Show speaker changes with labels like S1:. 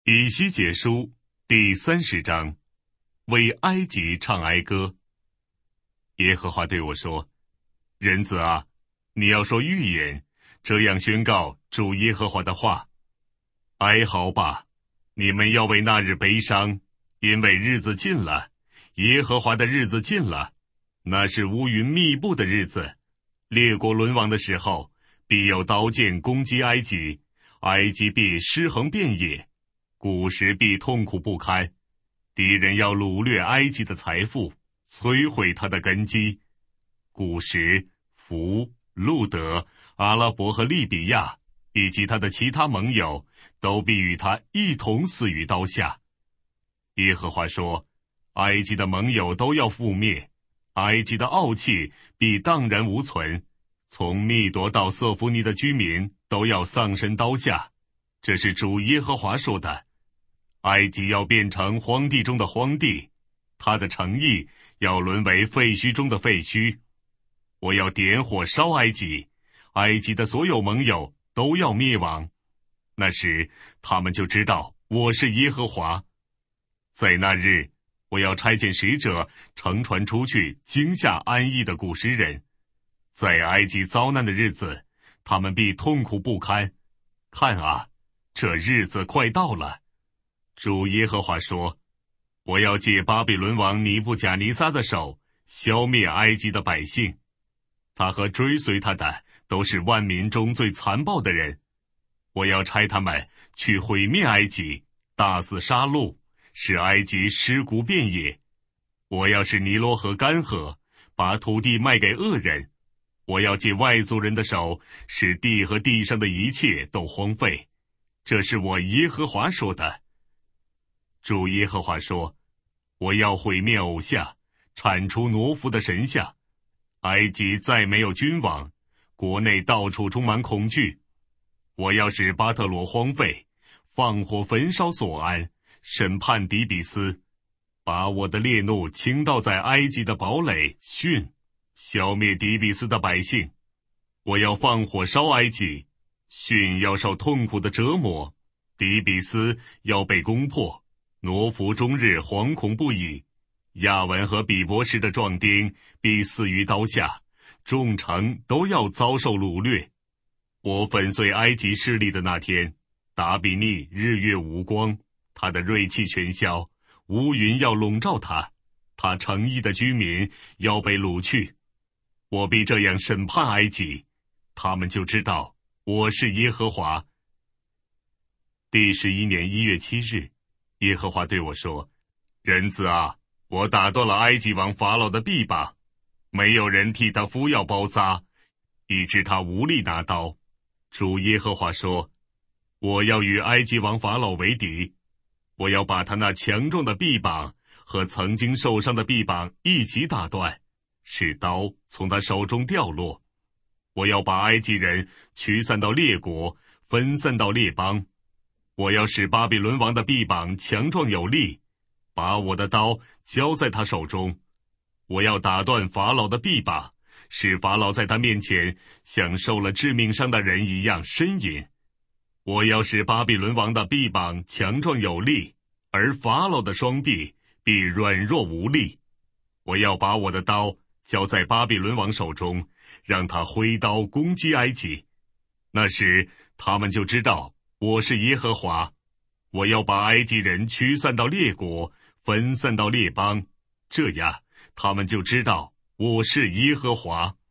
S1: 以西结书第30章，为埃及唱哀歌。耶和华对我说：人子啊，你要说预言，这样宣告主耶和华的话。哀嚎吧，你们要为那日悲伤，因为日子近了，耶和华的日子近了，那是乌云密布的日子。列国沦亡的时候，必有刀剑攻击埃及，埃及必尸横遍野，古时必痛苦不堪。敌人要掳掠埃及的财富，摧毁他的根基。古时、弗、路德、阿拉伯和利比亚以及他的其他盟友都必与他一同死于刀下。耶和华说：埃及的盟友都要覆灭，埃及的傲气必荡然无存，从密夺到色弗尼的居民都要丧身刀下。这是主耶和华说的。埃及要变成荒地中的荒地，他的城邑要沦为废墟中的废墟。我要点火烧埃及，埃及的所有盟友都要灭亡。那时他们就知道我是耶和华。在那日，我要差遣使者乘船出去惊吓安逸的古时人。在埃及遭难的日子，他们必痛苦不堪。看啊，这日子快到了。主耶和华说：我要借巴比伦王尼布甲尼撒的手消灭埃及的百姓，他和追随他的都是万民中最残暴的人。我要差他们去毁灭埃及，大肆杀戮，使埃及尸骨遍野。我要使尼罗河干涸，把土地卖给恶人。我要借外族人的手，使地和地上的一切都荒废。这是我耶和华说的。主耶和华说：我要毁灭偶像，铲除挪服的神像。埃及再没有君王，国内到处充满恐惧。我要使巴特罗荒废，放火焚烧索安，审判底比斯，把我的烈怒倾倒在埃及的堡垒汛，消灭底比斯的百姓。我要放火烧埃及，汛要受痛苦的折磨，底比斯要被攻破，挪服终日惶恐不已。亚文和比伯什的壮丁必死于刀下，众城都要遭受掳掠。我粉碎埃及势力的那天，达比尼日月无光，他的锐气全消，乌云要笼罩他，他城邑的居民要被掳去。我必这样审判埃及，他们就知道我是耶和华。第11年1月7日，耶和华对我说：人子啊，我打断了埃及王法老的臂膀，没有人替他敷药包扎，以致他无力拿刀。主耶和华说：我要与埃及王法老为敌，我要把他那强壮的臂膀和曾经受伤的臂膀一起打断，使刀从他手中掉落。我要把埃及人驱散到列国，分散到列邦。我要使巴比伦王的臂膀强壮有力，把我的刀交在他手中。我要打断法老的臂膀，使法老在他面前像受了致命伤的人一样呻吟。我要使巴比伦王的臂膀强壮有力，而法老的双臂必软弱无力。我要把我的刀交在巴比伦王手中，让他挥刀攻击埃及。那时他们就知道我是耶和华。我要把埃及人驱散到列国，分散到列邦，这样他们就知道我是耶和华。